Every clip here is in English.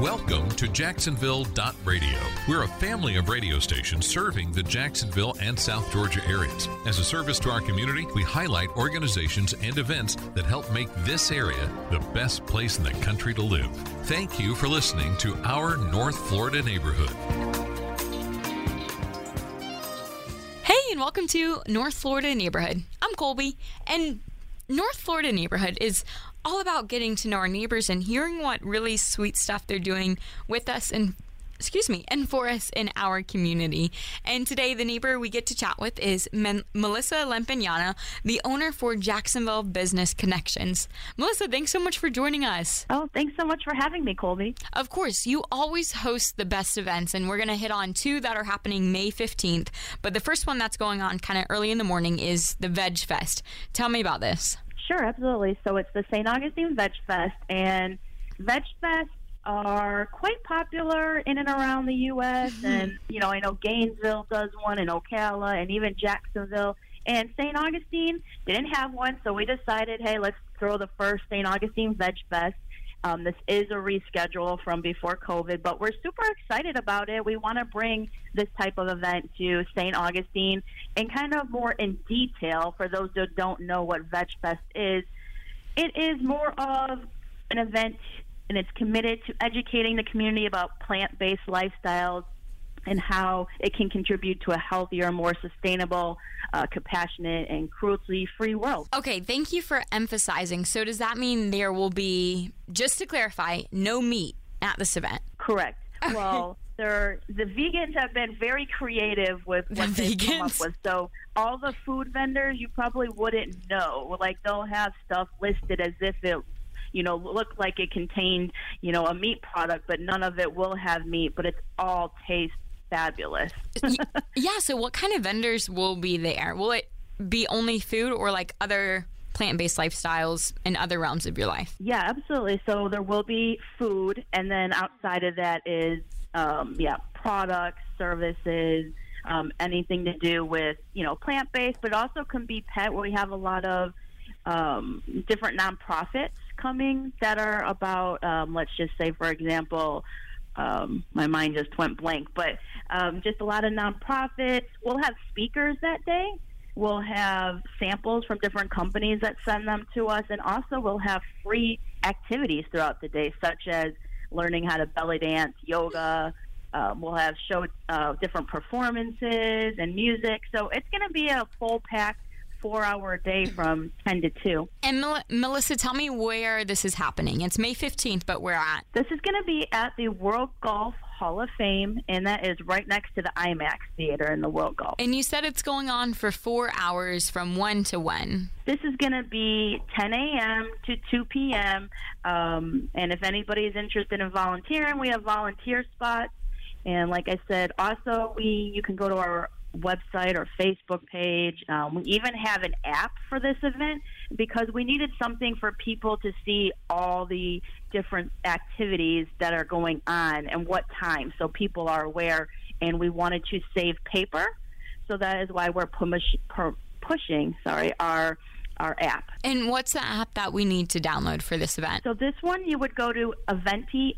Welcome to Jacksonville.radio. We're a family of radio stations serving the Jacksonville and South Georgia areas. As a service to our community, we highlight organizations and events that help make this area the best place in the country to live. Thank you for listening to our North Florida neighborhood. Hey, and welcome to North Florida Neighborhood. I'm Colby, and North Florida Neighborhood is all about getting to know our neighbors and hearing what really sweet stuff they're doing with us and for us in our community. And today, the neighbor we get to chat with is Melissa Lampignana, the owner for Jacksonville Business Connections. Melissa, thanks so much for joining us. Oh, thanks so much for having me, Colby. Of course, you always host the best events, and we're going to hit on two that are happening May 15th. But the first one that's going on kind of early in the morning is the Veg Fest. Tell me about this. Sure, absolutely. So it's the St. Augustine Veg Fest, and Veg Fest are quite popular in and around the U.S. And, I know Gainesville does one, and Ocala, and even Jacksonville. And St. Augustine didn't have one, so we decided, hey, let's throw the first St. Augustine Veg Fest. This is a reschedule from before COVID, but we're super excited about it. We want to bring this type of event to St. Augustine and kind of more in detail for those that don't know what Veg Fest is. It is more of an event, and it's committed to educating the community about plant-based lifestyles and how it can contribute to a healthier, more sustainable, compassionate, and cruelty-free world. Okay, thank you for emphasizing. So does that mean there will be, just to clarify, no meat at this event? Correct. Okay. Well, the vegans have been very creative with what they've come up with. So all the food vendors, you probably wouldn't know. Like, they'll have stuff listed as if it look like it contained, a meat product, but none of it will have meat, but it's all tastes fabulous. Yeah, so what kind of vendors will be there? Will it be only food or like other plant-based lifestyles in other realms of your life? Yeah, absolutely. So there will be food, and then outside of that is, products, services, anything to do with, plant-based, but also can be pet, where we have a lot of different nonprofits coming that are about, let's just say, for example, my mind just went blank, but just a lot of nonprofits. We'll have speakers that day. We'll have samples from different companies that send them to us, and also we'll have free activities throughout the day, such as learning how to belly dance, yoga. We'll have different performances and music. So it's going to be a full-packed 4-hour day from 10 to 2. And Melissa, tell me where this is happening. It's May 15th, but where at? This is going to be at the World Golf Hall of Fame, and that is right next to the IMAX Theater in the World Golf. And you said it's going on for 4 hours from when to when? This is going to be 10 a.m. to 2 p.m., and if anybody is interested in volunteering, we have volunteer spots. And like I said, also you can go to our website or Facebook page. We even have an app for this event because we needed something for people to see all the different activities that are going on and what time, so people are aware. And we wanted to save paper, so that is why we're pushing our app. And what's the app that we need to download for this event? So this one, you would go to Eventee,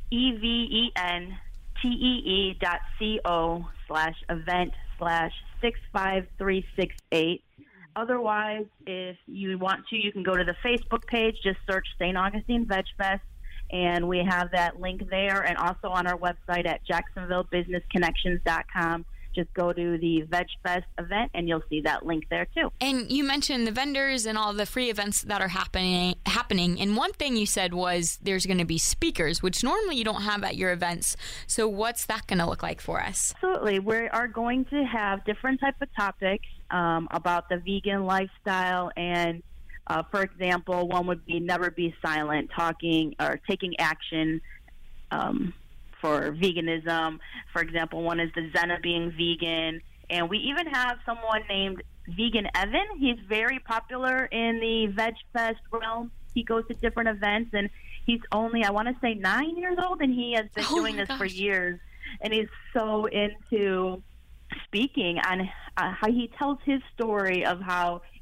eventee.co/event/65368. Otherwise, if you want to, you can go to the Facebook page, just search St. Augustine Veg Fest, and we have that link there, and also on our website at jacksonvillebusinessconnections.com. Just go to the Veg Fest event, and you'll see that link there, too. And you mentioned the vendors and all the free events that are happening. And one thing you said was there's going to be speakers, which normally you don't have at your events. So what's that going to look like for us? Absolutely. We are going to have different types of topics about the vegan lifestyle. And, for example, one would be Never Be Silent, talking or taking action for veganism. For example, one is the Zen of being vegan. And we even have someone named Vegan Evan. He's very popular in the Veg Fest realm. He goes to different events, and he's only, I want to say, 9 years old, and he has been doing this for years. And he's so into speaking on how he tells his story of how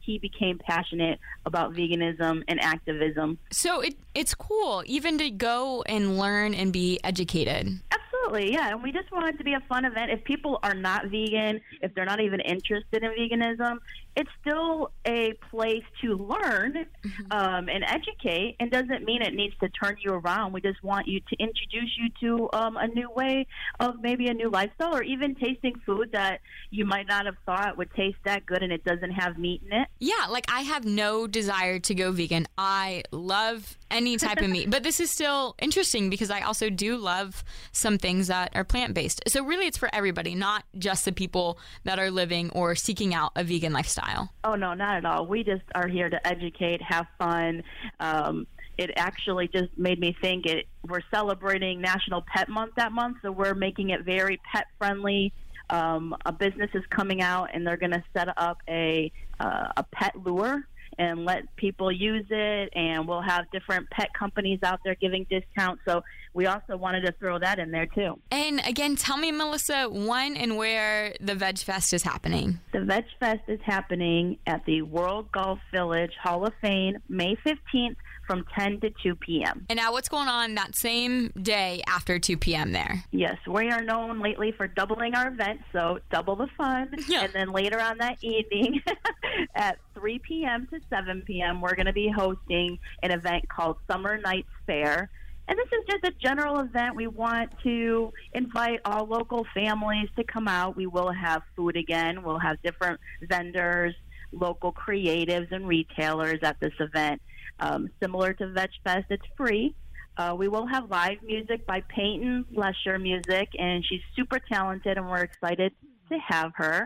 he became passionate about veganism and activism. So it's cool even to go and learn and be educated. Absolutely, yeah. And we just want it to be a fun event. If people are not vegan, if they're not even interested in veganism, it's still a place to learn and educate, and doesn't mean it needs to turn you around. We just want you to introduce you to a new way of maybe a new lifestyle, or even tasting food that you might not have thought would taste that good and it doesn't have meat in it. Yeah, like I have no desire to go vegan. I love any type of meat, but this is still interesting because I also do love some things that are plant-based. So really it's for everybody, not just the people that are living or seeking out a vegan lifestyle. Oh, no, not at all. We just are here to educate, have fun. It actually just made me think we're celebrating National Pet Month that month, so we're making it very pet-friendly. A business is coming out, and they're going to set up a pet lure and let people use it, and we'll have different pet companies out there giving discounts. So we also wanted to throw that in there too. And again, tell me, Melissa, when and where the Veg Fest is happening. The Veg Fest is happening at the World Golf Village Hall of Fame, May 15th from 10 to 2 p.m. And now what's going on that same day after 2 p.m. there? Yes, we are known lately for doubling our events, so double the fun. Yeah. And then later on that evening at 3 p.m. to 7 p.m., we're going to be hosting an event called Summer Nights Fair. And this is just a general event. We want to invite all local families to come out. We will have food again. We'll have different vendors, local creatives, and retailers at this event. Similar to Veg Fest, it's free. We will have live music by Peyton Lesher Music, and she's super talented, and we're excited to have her.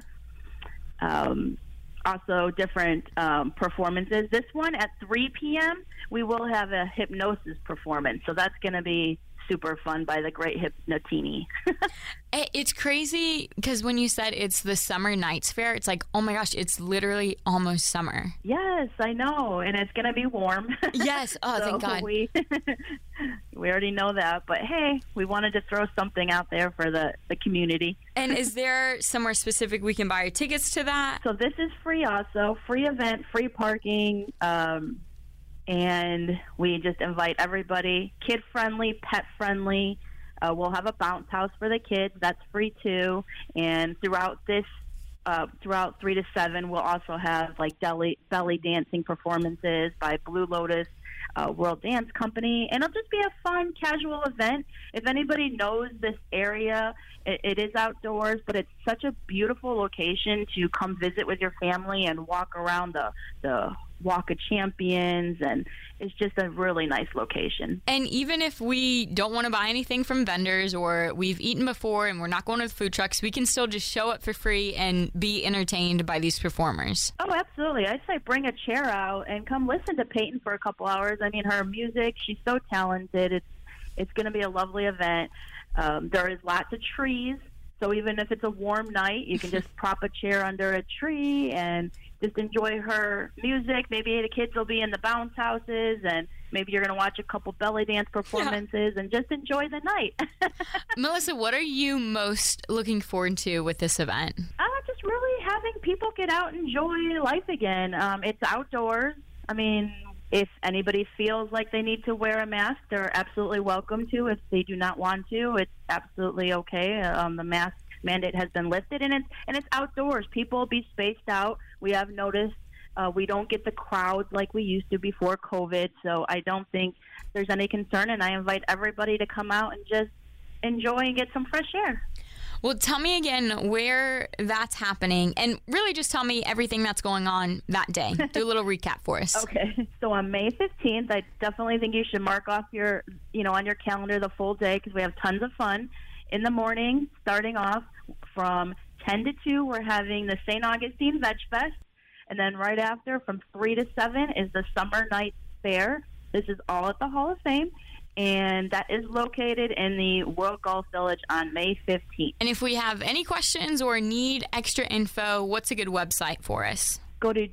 Also, different performances. This one at 3 p.m., we will have a hypnosis performance, so that's going to be super fun by the great Hypnotini. It's crazy because when you said it's the Summer Nights Fair, it's like, oh my gosh, it's literally almost summer. Yes, I know, and it's going to be warm. Yes, oh, so thank God. We already know that, but hey, we wanted to throw something out there for the community. And is there somewhere specific we can buy our tickets to that? So this is free also, free event, free parking, and we just invite everybody, kid-friendly, pet-friendly. We'll have a bounce house for the kids. That's free, too. And throughout 3 to 7, we'll also have, like, belly dancing performances by Blue Lotus World Dance Company. And it'll just be a fun, casual event. If anybody knows this area, it is outdoors, but it's such a beautiful location to come visit with your family and walk around the Walk of Champions, and it's just a really nice location. And even if we don't want to buy anything from vendors, or we've eaten before and we're not going to the food trucks, we can still just show up for free and be entertained by these performers. Oh, absolutely. I'd say bring a chair out and come listen to Peyton for a couple hours. I mean, her music, she's so talented. It's going to be a lovely event. There is lots of trees, so even if it's a warm night, you can just prop a chair under a tree and just enjoy her music. Maybe the kids will be in the bounce houses, and maybe you're going to watch a couple belly dance performances and just enjoy the night. Melissa, what are you most looking forward to with this event? Just really having people get out and enjoy life again. It's outdoors. I mean, if anybody feels like they need to wear a mask, they're absolutely welcome to. If they do not want to, it's absolutely okay. The mask mandate has been lifted, and it's outdoors. People will be spaced out. We have noticed we don't get the crowds like we used to before COVID, so I don't think there's any concern, and I invite everybody to come out and just enjoy and get some fresh air. Well, tell me again where that's happening, and really just tell me everything that's going on that day. Do a little recap for us. Okay. So on May 15th, I definitely think you should mark off on your calendar the full day, because we have tons of fun. In the morning, starting off from 10 to 2, we're having the St. Augustine Veg Fest. And then right after, from 3 to 7, is the Summer Nights Fair. This is all at the Hall of Fame. And that is located in the World Golf Village on May 15th. And if we have any questions or need extra info, what's a good website for us? Go to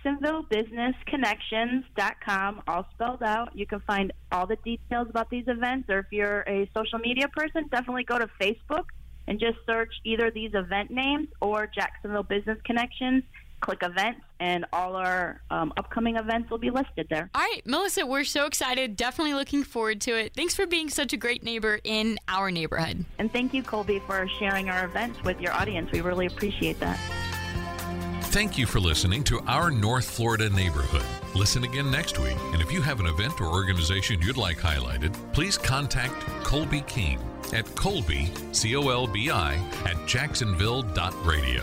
JacksonvilleBusinessConnections.com, all spelled out. You can find all the details about these events, or if you're a social media person, definitely go to Facebook and just search either these event names or Jacksonville Business Connections. click events, and all our upcoming events will be listed there. All right, Melissa, we're so excited. Definitely looking forward to it. Thanks for being such a great neighbor in our neighborhood. And thank you, Colby, for sharing our events with your audience. We really appreciate that. Thank you for listening to Our North Florida Neighborhood. Listen again next week. And if you have an event or organization you'd like highlighted, please contact Colby King at Colby, C-O-L-B-I, at jacksonville.radio.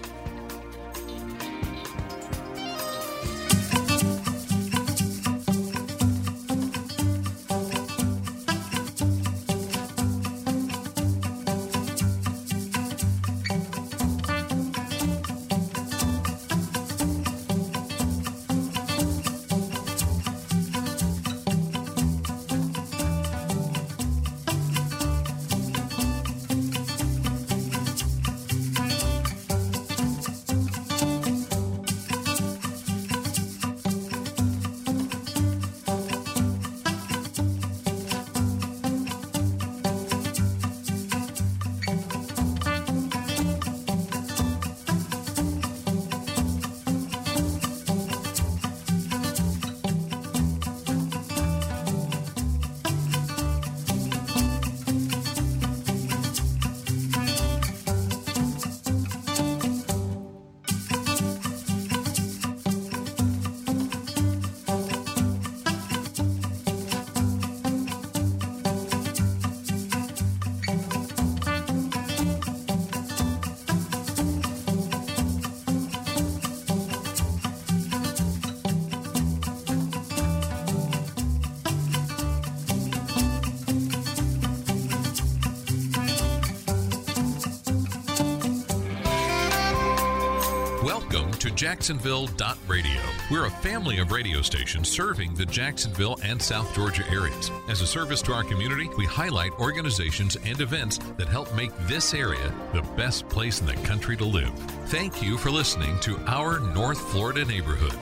Welcome to Jacksonville.radio. We're a family of radio stations serving the Jacksonville and South Georgia areas. As a service to our community, we highlight organizations and events that help make this area the best place in the country to live. Thank you for listening to Our North Florida Neighborhood.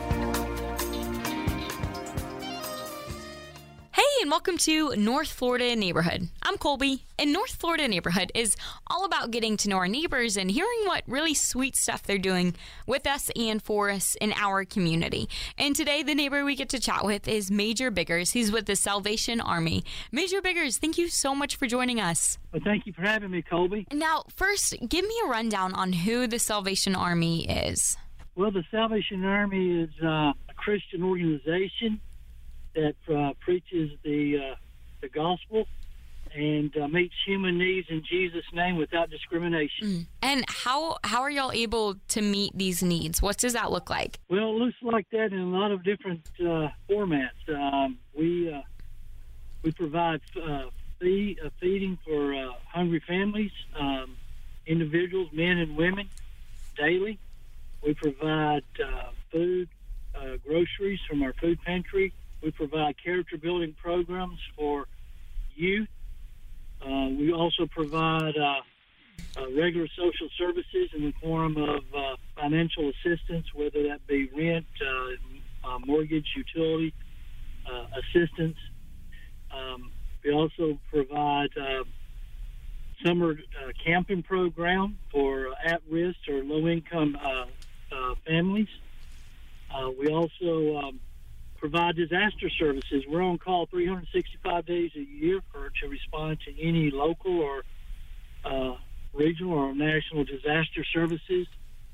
And welcome to North Florida Neighborhood. I'm Colby, and North Florida Neighborhood is all about getting to know our neighbors and hearing what really sweet stuff they're doing with us and for us in our community. And today, the neighbor we get to chat with is Major Biggers. He's with the Salvation Army. Major Biggers, thank you so much for joining us. Well, thank you for having me, Colby. Now, first, give me a rundown on who the Salvation Army is. Well, the Salvation Army is a Christian organization that preaches the gospel and meets human needs in Jesus' name without discrimination. And how are y'all able to meet these needs? What does that look like? Well, it looks like that in a lot of different formats. We provide feeding for hungry families, individuals, men and women, daily. We provide food, groceries from our food pantry. We provide character-building programs for youth. We also provide regular social services in the form of financial assistance, whether that be rent, mortgage, utility assistance. We also provide summer camping program for at-risk or low-income families. We also provide disaster services. We're on call 365 days a year to respond to any local or regional or national disaster services.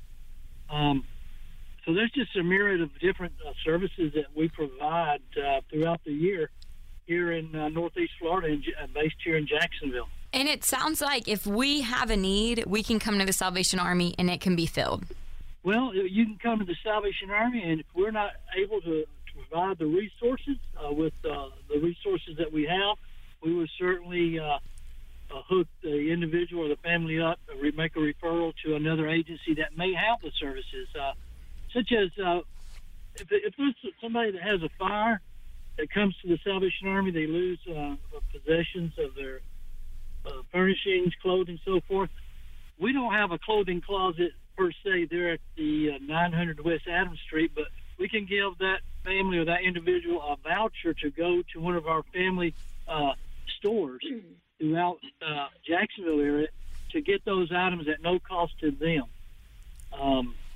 So there's just a myriad of different services that we provide throughout the year here in Northeast Florida and based here in Jacksonville. And it sounds like if we have a need, we can come to the Salvation Army and it can be filled. Well, you can come to the Salvation Army, and if we're not able to provide the resources with the resources that we have, we would certainly hook the individual or the family up, make a referral to another agency that may have the services, such as if there's somebody that has a fire that comes to the Salvation Army, they lose possessions of their furnishings, clothing, so forth. We don't have a clothing closet per se there at the 900 West Adams Street, but we can give that family or that individual a voucher to go to one of our family stores throughout Jacksonville area to get those items at no cost to them.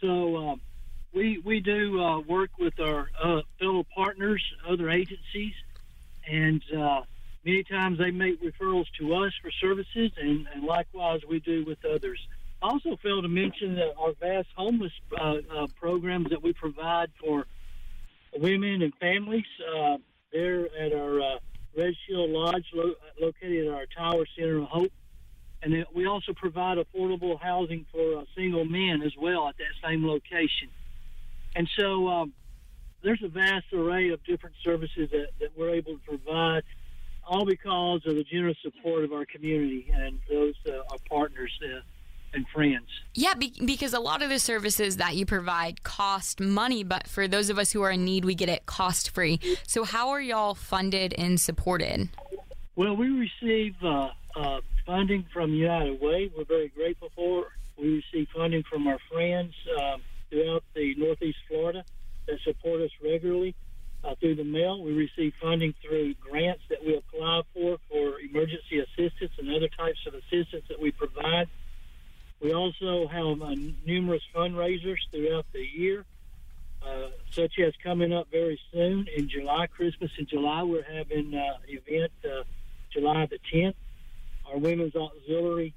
So we do work with our fellow partners, other agencies, and many times they make referrals to us for services, and likewise we do with others. I also failed to mention that our vast homeless programs that we provide for women and families. They're at our Red Shield Lodge located at our Tower Center of Hope. And then we also provide affordable housing for single men as well at that same location. And so there's a vast array of different services that we're able to provide, all because of the generous support of our community and those our partners and friends. Yeah, because a lot of the services that you provide cost money, but for those of us who are in need, we get it cost-free. So how are y'all funded and supported? Well, we receive funding from United Way. We're very grateful for. We receive funding from our friends throughout the Northeast Florida that support us regularly through the mail. We receive funding through grants that we apply for emergency assistance and other types of assistance that we provide. We also have numerous fundraisers throughout the year, such as coming up very soon in July, Christmas in July. We're having an event July the 10th. Our Women's Auxiliary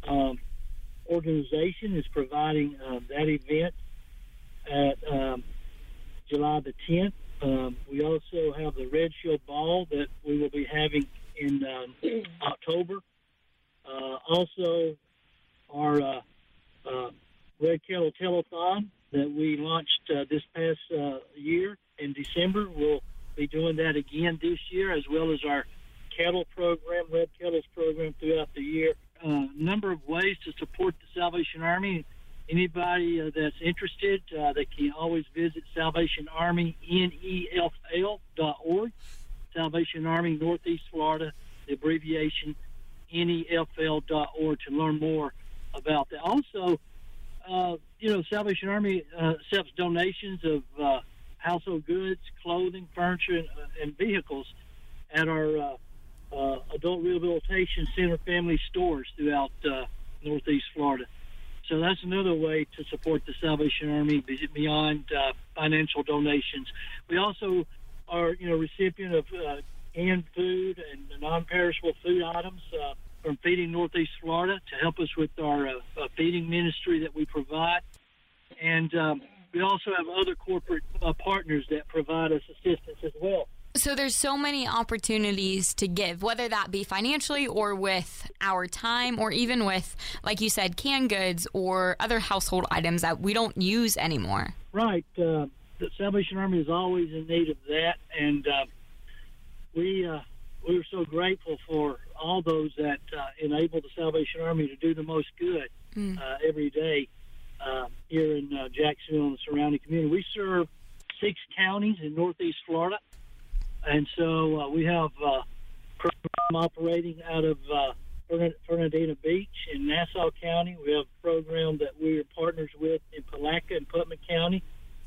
organization is providing that event at July the 10th. We also have the Red Shield Ball that we will be having in October. Also, our Red Kettle Telethon that we launched this past year in December. We'll be doing that again this year, as well as our kettle program, Red Kettles program throughout the year. A number of ways to support the Salvation Army. Anybody that's interested, they can always visit Salvation Army, NEFL.org. Salvation Army, Northeast Florida, the abbreviation NEFL.org to learn more about that. Also, Salvation Army accepts donations of household goods, clothing, furniture, and vehicles at our Adult Rehabilitation Center family stores throughout Northeast Florida. So that's another way to support the Salvation Army beyond financial donations. We also are, recipient of canned food and non-perishable food items from Feeding Northeast Florida to help us with our feeding ministry that we provide. And we also have other corporate partners that provide us assistance as well. So there's so many opportunities to give, whether that be financially or with our time or even with, like you said, canned goods or other household items that we don't use anymore. Right. The Salvation Army is always in need of that, and we're so grateful for all those that enable the Salvation Army to do the most good every day here in Jacksonville and the surrounding community. We serve 6 counties in Northeast Florida. And so we have a program operating out of Fernandina Beach in Nassau County. We have a program that we are partners with in Palatka and Putnam County,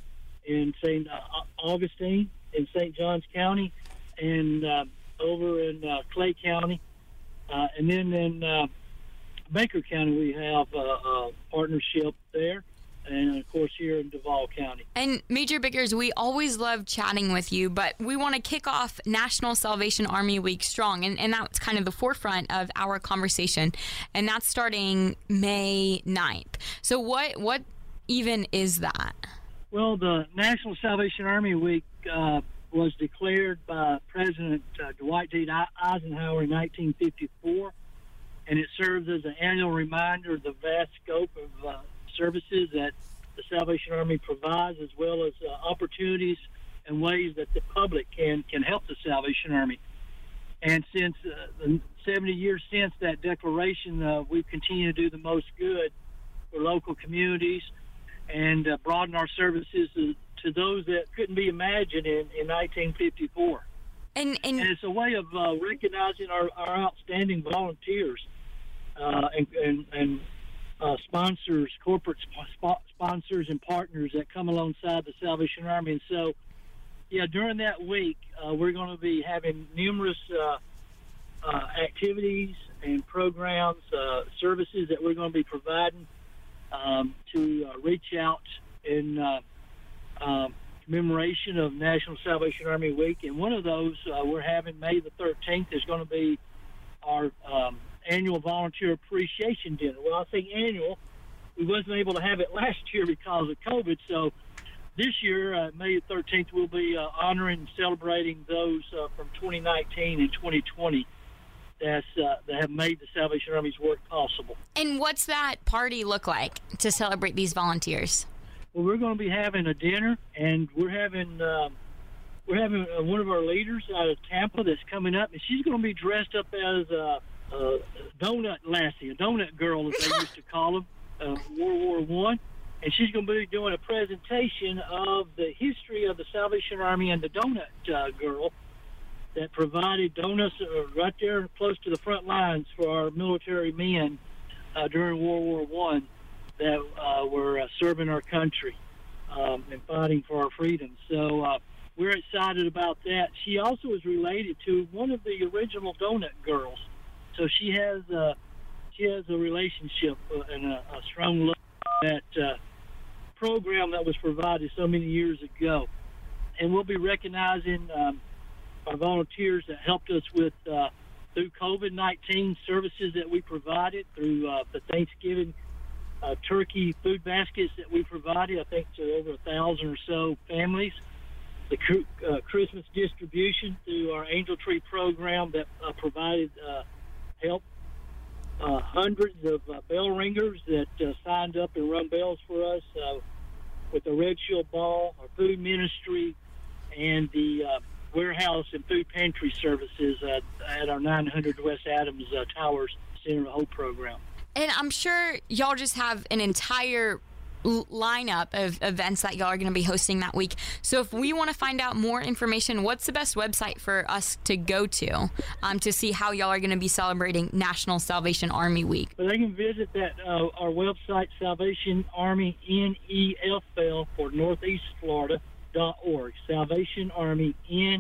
in St. Augustine, in St. Johns County, and over in Clay County. And then in Baker County, we have a partnership there. And, of course, here in Duval County. And Major Biggers, we always love chatting with you, but we want to kick off National Salvation Army Week strong, and that's kind of the forefront of our conversation, and that's starting May 9th. So what even is that? Well, the National Salvation Army Week was declared by President Dwight D. Eisenhower in 1954, and it serves as an annual reminder of the vast scope of services that the Salvation Army provides, as well as opportunities and ways that the public can help the Salvation Army. And since the 70 years since that declaration, we've continued to do the most good for local communities and broaden our services to those that couldn't be imagined in 1954. And it's a way of recognizing our outstanding volunteers and sponsors, corporate sponsors and partners that come alongside the Salvation Army. And so, during that week, we're going to be having numerous activities and programs, services that we're going to be providing to reach out in commemoration of National Salvation Army Week. And one of those we're having May the 13th is going to be our annual Volunteer Appreciation Dinner. Well, I think annual. We wasn't able to have it last year because of COVID, so this year, May 13th, we'll be honoring and celebrating those from 2019 and 2020 that have made the Salvation Army's work possible. And what's that party look like to celebrate these volunteers? Well, we're going to be having a dinner, and we're having one of our leaders out of Tampa that's coming up, and she's going to be dressed up as a donut lassie, a donut girl, as they used to call them, World War I. And she's going to be doing a presentation of the history of the Salvation Army and the donut girl that provided donuts right there close to the front lines for our military men during World War I that were serving our country and fighting for our freedom. So we're excited about that. She also is related to one of the original donut girls. So she has a relationship and a strong love for that program that was provided so many years ago. And we'll be recognizing our volunteers that helped us with through COVID-19 services that we provided, through the Thanksgiving turkey food baskets that we provided, I think to over 1,000 or so families, the Christmas distribution through our Angel Tree program that provided help, hundreds of bell ringers that signed up and run bells for us with the Red Shield Ball, our food ministry, and the warehouse and food pantry services at our 900 West Adams Towers Center of Hope program. And I'm sure y'all just have an entire lineup of events that y'all are going to be hosting that week. So if we want to find out more information, what's the best website for us to go to see how y'all are going to be celebrating National Salvation Army Week? Well, they can visit that our website, Salvation Army NEFL for Northeast Florida.org, Salvation Army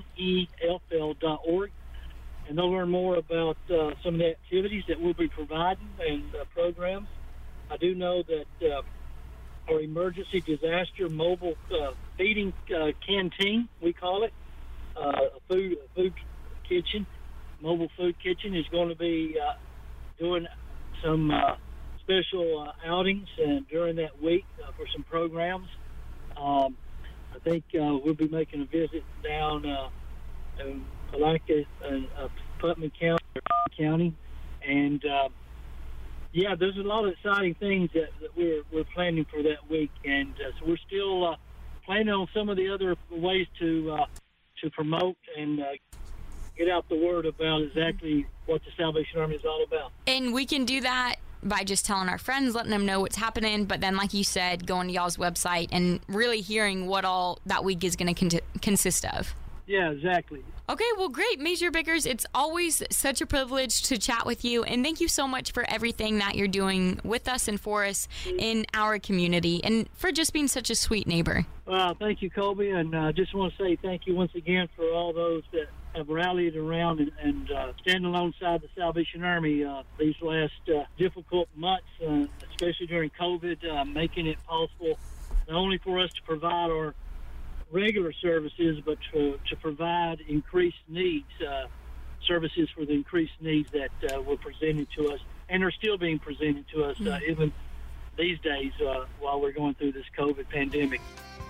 NEFL.org, and they'll learn more about some of the activities that we'll be providing and programs. I do know that our emergency disaster mobile feeding canteen, we call it, a food kitchen, mobile food kitchen, is going to be doing some special outings during that week for some programs. I think we'll be making a visit down in Palatka and Putnam County, and yeah, there's a lot of exciting things that we're planning for that week, and so we're still planning on some of the other ways to promote and get out the word about exactly what the Salvation Army is all about. And we can do that by just telling our friends, letting them know what's happening, but then, like you said, going to y'all's website and really hearing what all that week is going to consist of. Yeah, exactly. Okay, well, great. Major Biggers, it's always such a privilege to chat with you, and thank you so much for everything that you're doing with us and for us in our community, and for just being such a sweet neighbor. Well, thank you, Colby, and I just want to say thank you once again for all those that have rallied around and stand alongside the Salvation Army these last difficult months, especially during COVID, making it possible not only for us to provide our regular services, but to provide increased needs, services for the increased needs that were presented to us and are still being presented to us even these days while we're going through this COVID pandemic.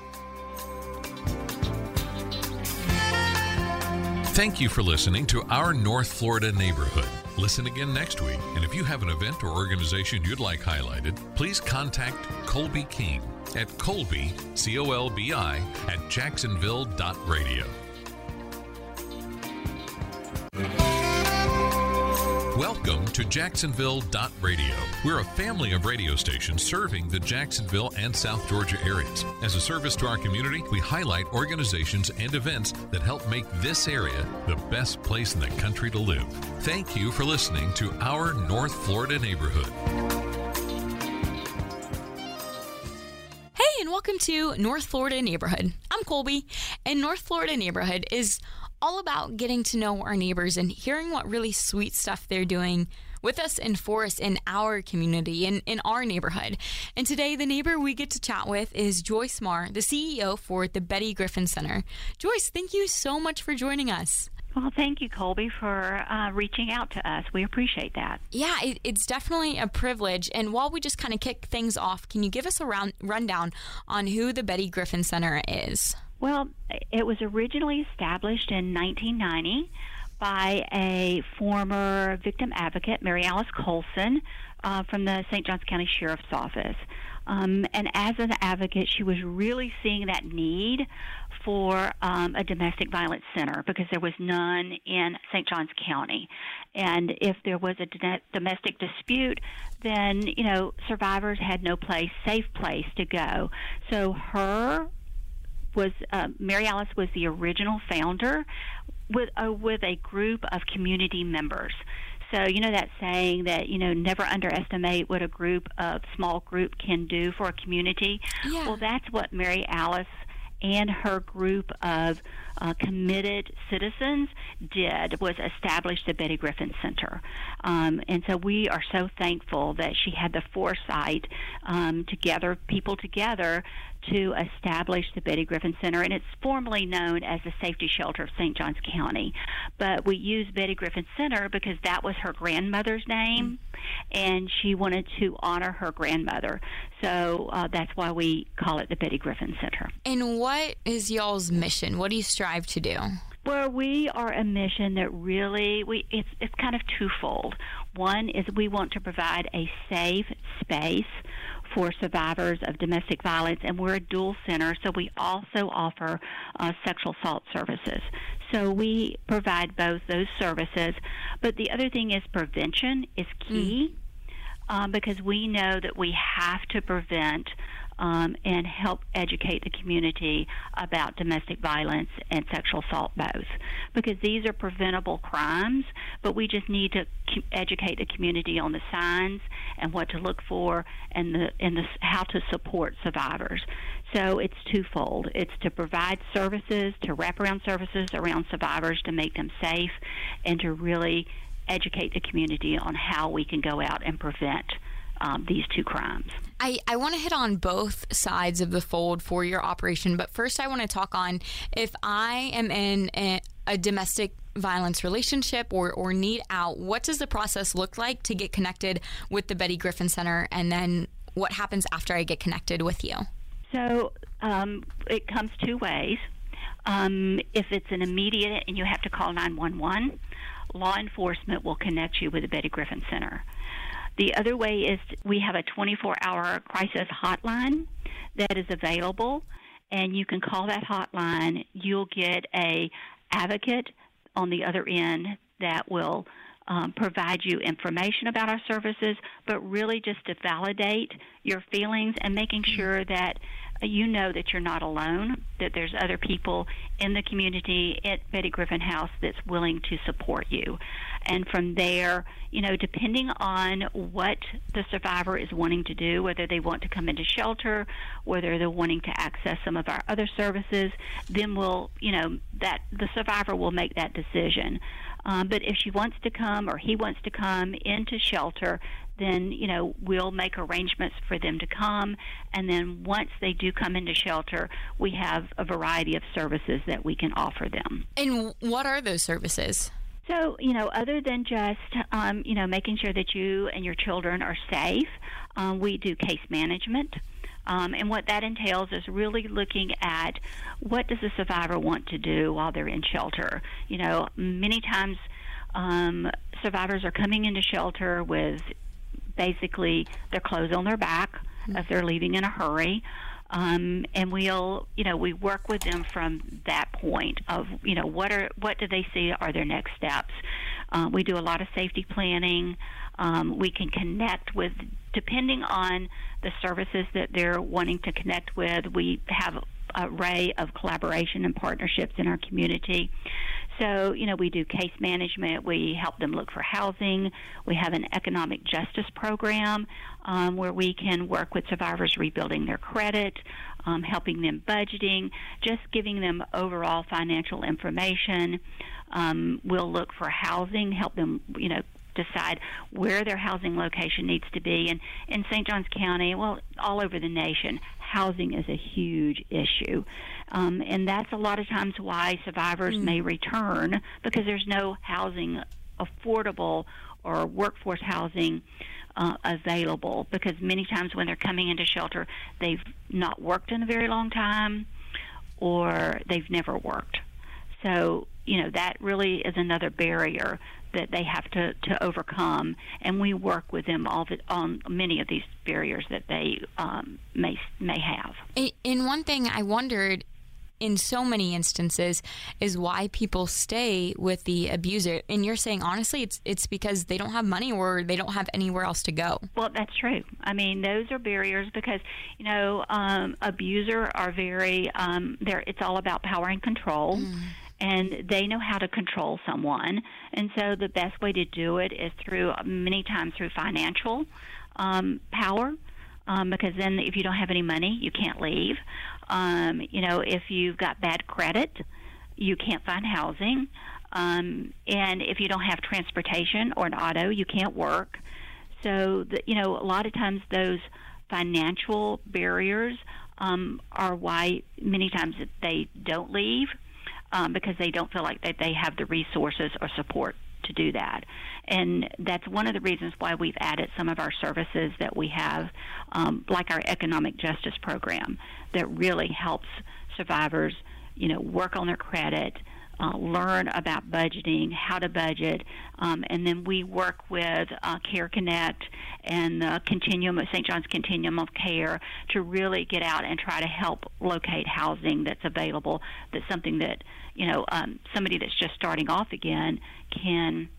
Thank you for listening to Our North Florida Neighborhood. Listen again next week, and if you have an event or organization you'd like highlighted, please contact Colby King at Colby, C-O-L-B-I, at jacksonville.radio. Welcome to Jacksonville.radio. We're a family of radio stations serving the Jacksonville and South Georgia areas. As a service to our community, we highlight organizations and events that help make this area the best place in the country to live. Thank you for listening to Our North Florida Neighborhood. Hey, and welcome to North Florida Neighborhood. I'm Colby, and North Florida Neighborhood is all about getting to know our neighbors and hearing what really sweet stuff they're doing with us in Forest in our community, in our neighborhood. And today, the neighbor we get to chat with is Joyce Marr, the CEO for the Betty Griffin Center. Joyce, thank you so much for joining us. Well, thank you, Colby, for reaching out to us. We appreciate that. Yeah, it's definitely a privilege. And while we just kind of kick things off, can you give us a rundown on who the Betty Griffin Center is? Well, it was originally established in 1990 by a former victim advocate, Mary Alice Colson, from the St. Johns County Sheriff's Office. And as an advocate, she was really seeing that need for a domestic violence center because there was none in St. Johns County. And if there was a domestic dispute, then, survivors had no safe place to go. So Mary Alice was the original founder with a group of community members. So, that saying that, never underestimate what a small group can do for a community. Yeah. Well, that's what Mary Alice and her group of committed citizens was establish the Betty Griffin Center. And so we are so thankful that she had the foresight to gather people together to establish the Betty Griffin Center, and it's formally known as the Safety Shelter of St. Johns County. But we use Betty Griffin Center because that was her grandmother's name, and she wanted to honor her grandmother. So that's why we call it the Betty Griffin Center. And what is y'all's mission? What do you strive to do? Well, we are a mission that really, it's kind of twofold. One is we want to provide a safe space for survivors of domestic violence, and we're a dual center, so we also offer sexual assault services. So we provide both those services, but the other thing is prevention is key because we know that we have to prevent and help educate the community about domestic violence and sexual assault both, because these are preventable crimes, but we just need to educate the community on the signs and what to look for and how to support survivors. So it's twofold. It's to provide services, to wraparound services around survivors to make them safe, and to really educate the community on how we can go out and prevent these two crimes. I want to hit on both sides of the fold for your operation, but first I want to talk on if I am in a domestic violence relationship or need out, what does the process look like to get connected with the Betty Griffin Center, and then what happens after I get connected with you? So it comes two ways. If it's an immediate and you have to call 911, law enforcement will connect you with the Betty Griffin Center. The other way is we have a 24-hour crisis hotline that is available, and you can call that hotline. You'll get a advocate on the other end that will provide you information about our services, but really just to validate your feelings and making sure that you know that you're not alone, that there's other people in the community at Betty Griffin House that's willing to support you. And from there, depending on what the survivor is wanting to do, whether they want to come into shelter, whether they're wanting to access some of our other services, then that the survivor will make that decision. But if she wants to come or he wants to come into shelter, then, we'll make arrangements for them to come. And then once they do come into shelter, we have a variety of services that we can offer them. And what are those services? So, other than just, making sure that you and your children are safe, we do case management. And what that entails is really looking at what does the survivor want to do while they're in shelter. Many times survivors are coming into shelter with basically their clothes on their back as they're leaving in a hurry. And we work with them from that point of, what do they see are their next steps. We do a lot of safety planning. We can connect with, depending on the services that they're wanting to connect with, we have an array of collaboration and partnerships in our community. So, we do case management. We help them look for housing. We have an economic justice program where we can work with survivors rebuilding their credit, helping them budgeting, just giving them overall financial information. We'll look for housing, help them, decide where their housing location needs to be. And in St. Johns County, well, all over the nation, housing is a huge issue. And that's a lot of times why survivors may return, because there's no housing, affordable or workforce housing available, because many times when they're coming into shelter, they've not worked in a very long time or they've never worked. So, that really is another barrier that they have to overcome, and we work with them on many of these barriers that they may have. And one thing I wondered in so many instances is why people stay with the abuser. And you're saying, honestly, it's because they don't have money or they don't have anywhere else to go. Well, that's true. I mean, those are barriers because, abuser are very, it's all about power and control. And they know how to control someone. And so the best way to do it is many times through financial power, because then if you don't have any money, you can't leave. If you've got bad credit, you can't find housing. And if you don't have transportation or an auto, you can't work. So, a lot of times those financial barriers are why many times they don't leave. Because they don't feel like that they have the resources or support to do that. And that's one of the reasons why we've added some of our services that we have, like our economic justice program, that really helps survivors, work on their credit, learn about budgeting, how to budget, and then we work with Care Connect and the St. John's Continuum of Care to really get out and try to help locate housing that's available, that's something that somebody that's just starting off again can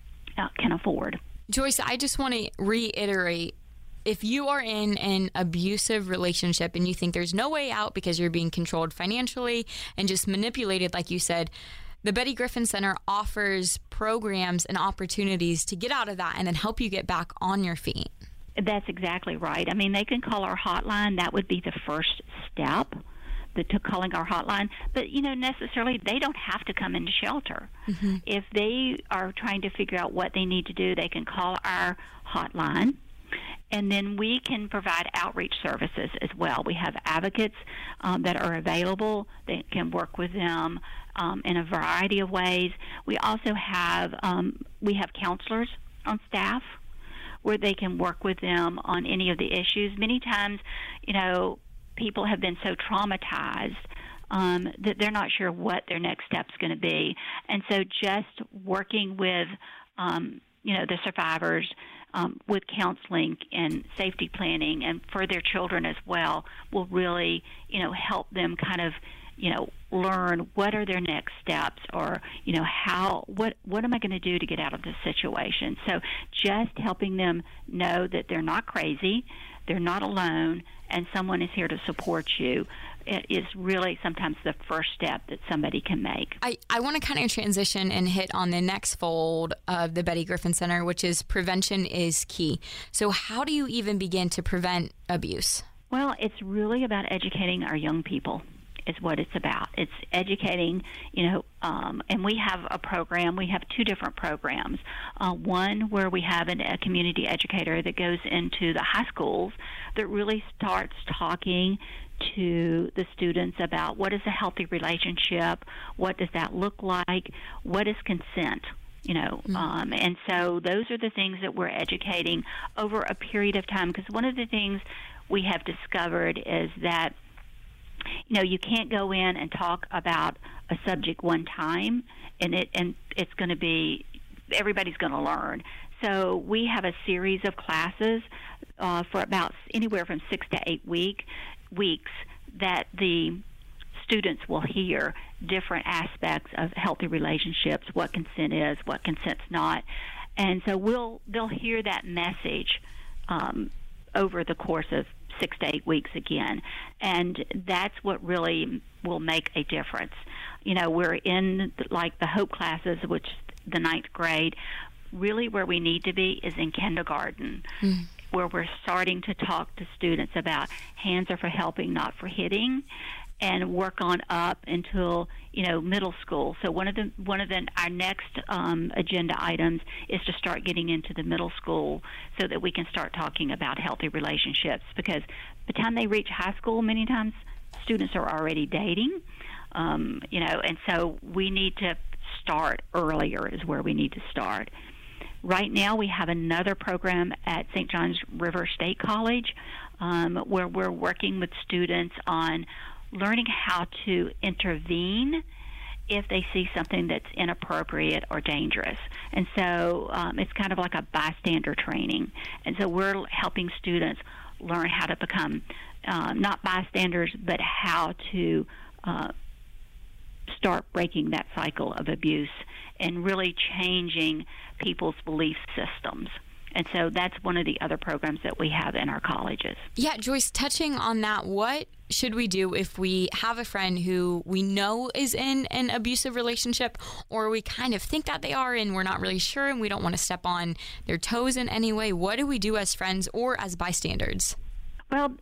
afford. Joyce, I just want to reiterate, if you are in an abusive relationship and you think there's no way out because you're being controlled financially and just manipulated, like you said, the Betty Griffin Center offers programs and opportunities to get out of that and then help you get back on your feet. That's exactly right. I mean, they can call our hotline. That would be the first step to calling our hotline. But, necessarily they don't have to come into shelter. Mm-hmm. If they are trying to figure out what they need to do, they can call our hotline. And then we can provide outreach services as well. We have advocates that are available that can work with them in a variety of ways. We also have counselors on staff where they can work with them on any of the issues. Many times, people have been so traumatized that they're not sure what their next step's going to be. And so just working with, the survivors with counseling and safety planning and for their children as well will really, help them kind of, learn what are their next steps or, what am I going to do to get out of this situation? So just helping them know that they're not crazy, they're not alone, and someone is here to support you. It is really sometimes the first step that somebody can make. I want to kind of transition and hit on the next fold of the Betty Griffin Center, which is prevention is key. So how do you even begin to prevent abuse? Well, it's really about educating our young people is what it's about. It's educating, and we have a program. We have two different programs. One where we have a community educator that goes into the high schools that really starts talking to the students about what is a healthy relationship, what does that look like, what is consent, and so those are the things that we're educating over a period of time, because one of the things we have discovered is that you can't go in and talk about a subject one time and it's going to be, everybody's going to learn. So we have a series of classes for about anywhere from 6 to 8 weeks that the students will hear different aspects of healthy relationships, what consent is, what consent's not. And so they'll hear that message over the course of 6 to 8 weeks again. And that's what really will make a difference. We're in like the Hope classes, which the 9th grade. Really where we need to be is in kindergarten, where we're starting to talk to students about hands are for helping, not for hitting, and work on up until middle school. So one of our next agenda items is to start getting into the middle school so that we can start talking about healthy relationships, because by the time they reach high school, many times students are already dating, and so we need to start earlier is where we need to start. Right now we have another program at St. John's River State College where we're working with students on learning how to intervene if they see something that's inappropriate or dangerous. And so it's kind of like a bystander training. And so we're helping students learn how to become not bystanders, but how to start breaking that cycle of abuse and really changing people's belief systems. And so that's one of the other programs that we have in our colleges. Yeah, Joyce, touching on that, what should we do if we have a friend who we know is in an abusive relationship, or we kind of think that they are and we're not really sure and we don't want to step on their toes in any way? What do we do as friends or as bystanders? Well,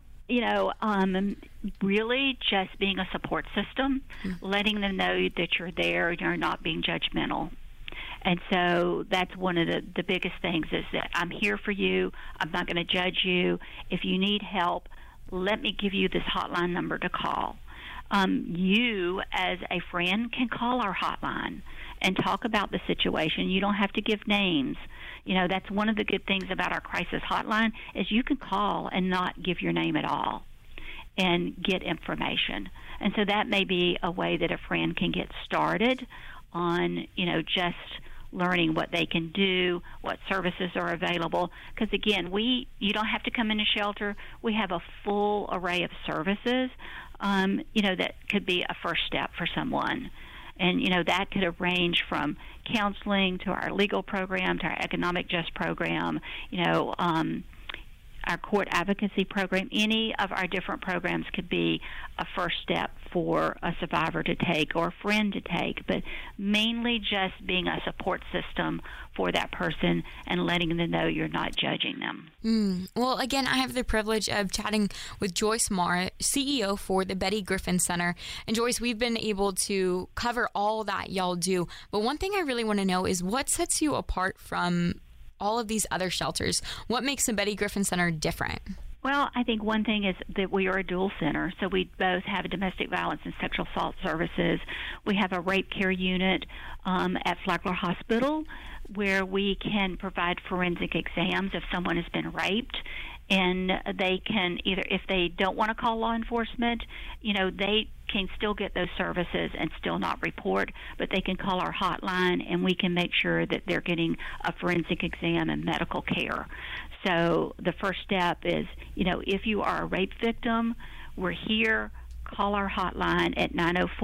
really just being a support system, letting them know that you're there, you're not being judgmental. And so that's one of the biggest things, is that I'm here for you. I'm not going to judge you. If you need help, let me give you this hotline number to call. You, as a friend, can call our hotline and talk about the situation. You don't have to give names. That's one of the good things about our crisis hotline, is you can call and not give your name at all and get information. And so that may be a way that a friend can get started on, just learning what they can do, what services are available. Because, again, you don't have to come into shelter. We have a full array of services, that could be a first step for someone. And, that could range from counseling to our legal program to our economic justice program, our court advocacy program. Any of our different programs could be a first step for a survivor to take or a friend to take, but mainly just being a support system for that person and letting them know you're not judging them. Well, again, I have the privilege of chatting with Joyce Marr, CEO for the Betty Griffin Center. And Joyce, we've been able to cover all that y'all do, but one thing I really want to know is what sets you apart from all of these other shelters? What makes the Betty Griffin Center different? Well, I think one thing is that we are a dual center, so we both have domestic violence and sexual assault services. We have a rape care unit at Flagler Hospital where we can provide forensic exams if someone has been raped, and they can either, if they don't want to call law enforcement, they can still get those services and still not report, but they can call our hotline and we can make sure that they're getting a forensic exam and medical care. So the first step is, if you are a rape victim, we're here. Call our hotline at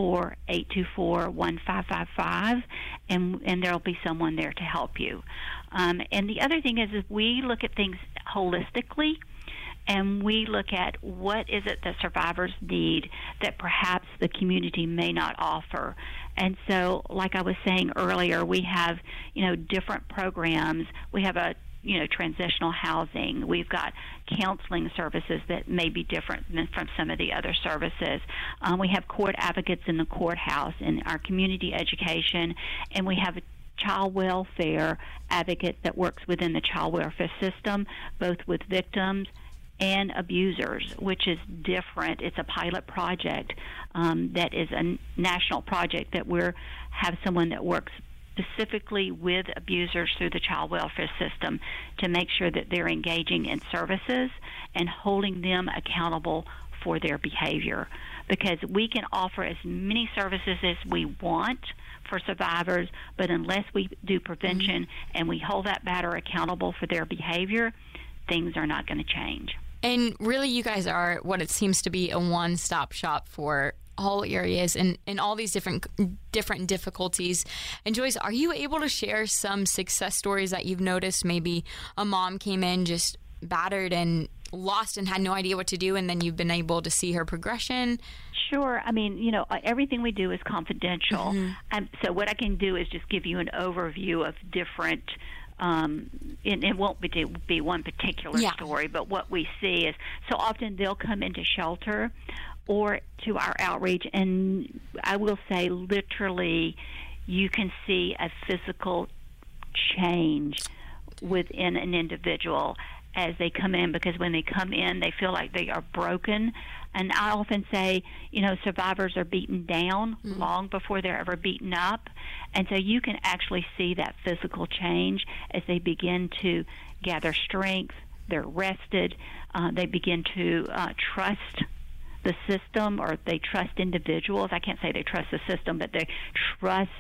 904-824-1555, and there'll be someone there to help you. And the other thing is we look at things holistically, and we look at what is it that survivors need that perhaps the community may not offer. And so, like I was saying earlier, we have, different programs. We have a transitional housing. We've got counseling services that may be different than from some of the other services. We have court advocates in the courthouse and our community education, and we have a child welfare advocate that works within the child welfare system, both with victims and abusers, which is different. It's a pilot project that is a national project that we have someone that works specifically with abusers through the child welfare system to make sure that they're engaging in services and holding them accountable for their behavior. Because we can offer as many services as we want for survivors, but unless we do prevention and we hold that batter accountable for their behavior, things are not going to change. And really, you guys are what it seems to be a one-stop shop for all areas and all these different difficulties. And Joyce, are you able to share some success stories that you've noticed? Maybe a mom came in just battered and lost and had no idea what to do, and then you've been able to see her progression? Sure. I mean, everything we do is confidential. So what I can do is just give you an overview of different it won't be one particular story, but what we see is so often they'll come into shelter or to our outreach. And I will say, literally, you can see a physical change within an individual as they come in, because when they come in, they feel like they are broken. And I often say, survivors are beaten down long before they're ever beaten up. And so you can actually see that physical change as they begin to gather strength. They're rested. They begin to trust the system, or they trust individuals. I can't say they trust the system, but they trust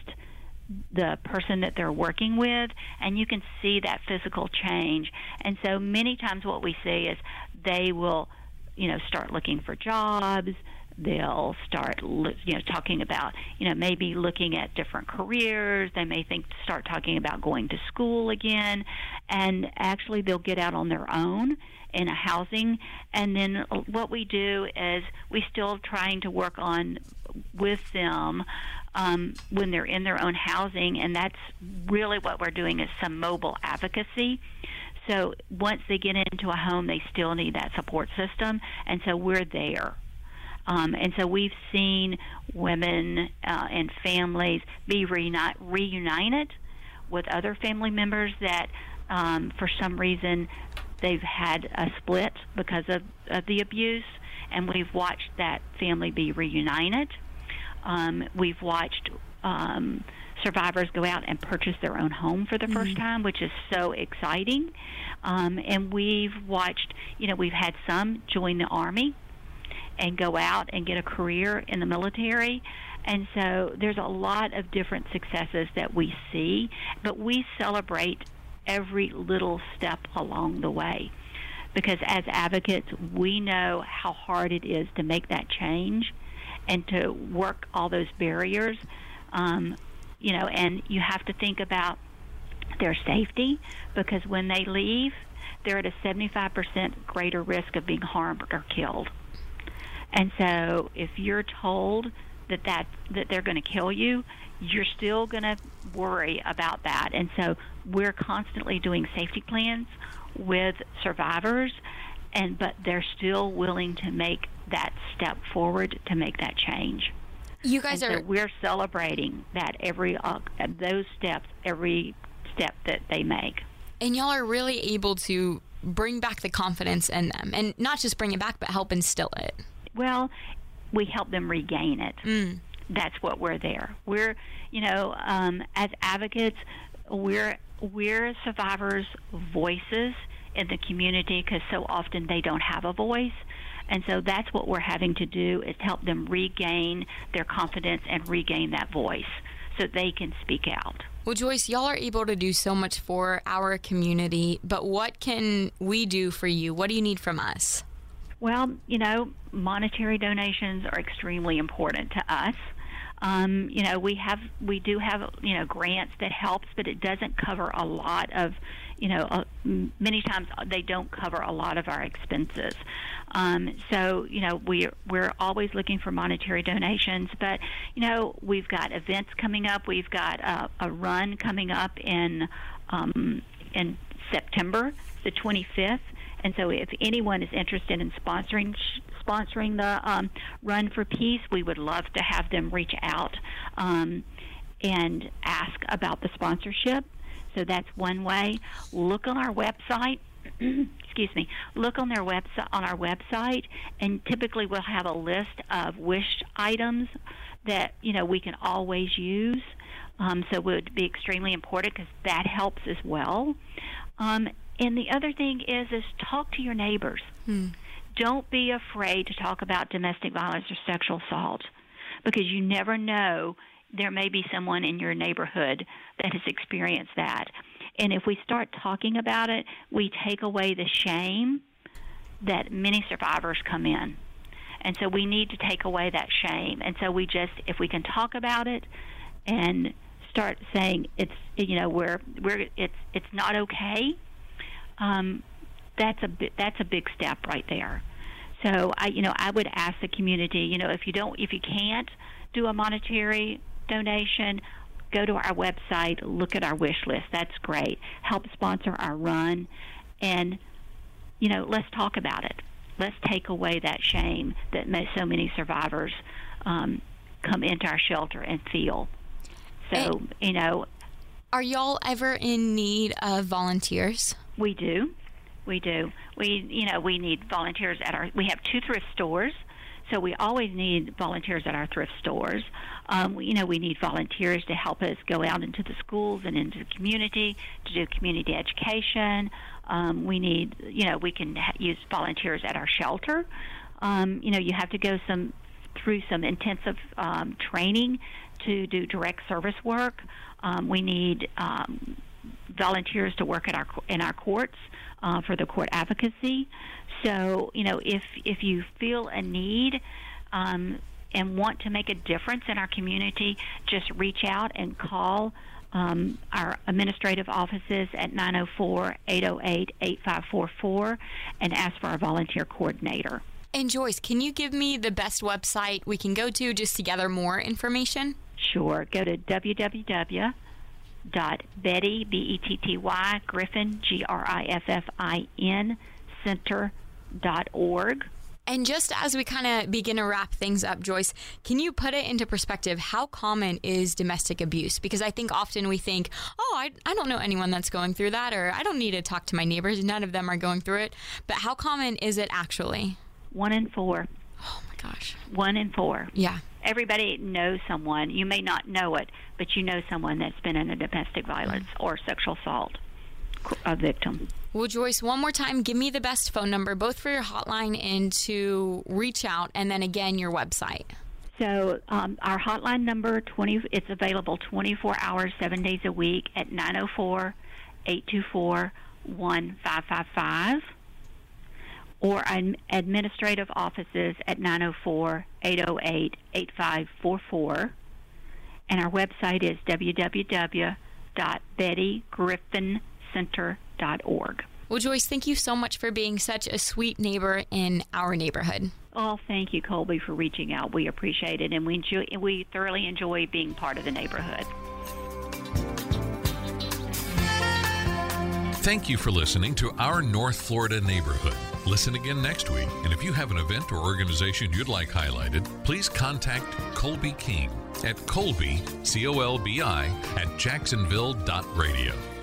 the person that they're working with, and you can see that physical change. And so many times what we see is they will, start looking for jobs. They'll start, talking about, maybe looking at different careers. They may start talking about going to school again, and actually they'll get out on their own in a housing. And then what we do is we still trying to work on with them when they're in their own housing, and that's really what we're doing, is some mobile advocacy. So once they get into a home, they still need that support system, and so we're there. And so we've seen women and families be reunited with other family members that for some reason they've had a split because of the abuse, and we've watched that family be reunited. We've watched survivors go out and purchase their own home for the first time, which is so exciting. And we've watched, we've had some join the Army and go out and get a career in the military. And so there's a lot of different successes that we see, but we celebrate every little step along the way, because as advocates, we know how hard it is to make that change and to work all those barriers. And you have to think about their safety, because when they leave, they're at a 75% greater risk of being harmed or killed. And so if you're told that they're going to kill you, you're still going to worry about that. And so we're constantly doing safety plans with survivors, but they're still willing to make that step forward to make that change. You guys so we're celebrating that every step that they make. And y'all are really able to bring back the confidence in them, and not just bring it back, but help instill it. Well, we help them regain it. That's what we're there. We're, as advocates, we're survivors' voices in the community, because so often they don't have a voice. And so that's what we're having to do, is help them regain their confidence and regain that voice so they can speak out. Well, Joyce, y'all are able to do so much for our community, but what can we do for you? What do you need from us? Well, monetary donations are extremely important to us. We do have grants that helps, but it doesn't cover a lot of, many times they don't cover a lot of our expenses. So we're always looking for monetary donations, but we've got events coming up. We've got a run coming up in September the 25th. And so if anyone is interested in sponsoring the Run for Peace, we would love to have them reach out and ask about the sponsorship. So that's one way. Look on our website. Excuse me. Look on our website, and typically we'll have a list of wish items that we can always use. So it would be extremely important, because that helps as well. And the other thing is talk to your neighbors. Don't be afraid to talk about domestic violence or sexual assault, because you never know, there may be someone in your neighborhood that has experienced that. And if we start talking about it, we take away the shame that many survivors come in. And so we need to take away that shame. And so if we can talk about it and start saying it's not okay, that's a big step right there. So I would ask the community, if you can't do a monetary donation, go to our website, look at our wish list. That's great. Help sponsor our run, and let's talk about it. let's take away that shame that so many survivors come into our shelter and feel. So, Are y'all ever in need of volunteers? We do. We need volunteers we have 2 thrift stores, so we always need volunteers at our thrift stores. We need volunteers to help us go out into the schools and into the community to do community education. We can use volunteers at our shelter. You have to go through some intensive training to do direct service work. We need volunteers to work in our courts for the court advocacy. So, if you feel a need and want to make a difference in our community, just reach out and call our administrative offices at 904-808-8544 and ask for our volunteer coordinator. And Joyce, can you give me the best website we can go to just to gather more information? Sure. Go to www.Betty, B-E-T-T-Y, Griffin, Griffin, center.org. And just as we kind of begin to wrap things up, Joyce, can you put it into perspective? How common is domestic abuse? Because I think often we think, I don't know anyone that's going through that, or I don't need to talk to my neighbors. None of them are going through it. But how common is it actually? 1 in 4. Oh, my gosh. 1 in 4. Yeah. Everybody knows someone. You may not know it, but you know someone that's been in a domestic violence or sexual assault victim. Well, Joyce, one more time, give me the best phone number, both for your hotline and to reach out, and then again, your website. So our hotline number, it's available 24 hours, 7 days a week at 904-824-1555, or administrative offices at 904-808-8544. And our website is www.BettyGriffinCenter.org. Well, Joyce, thank you so much for being such a sweet neighbor in our neighborhood. Oh, thank you, Colby, for reaching out. We appreciate it, and we thoroughly enjoy being part of the neighborhood. Thank you for listening to Our North Florida Neighborhood. Listen again next week, and if you have an event or organization you'd like highlighted, please contact Colby King at Colby, C-O-L-B-I, @jacksonville.radio.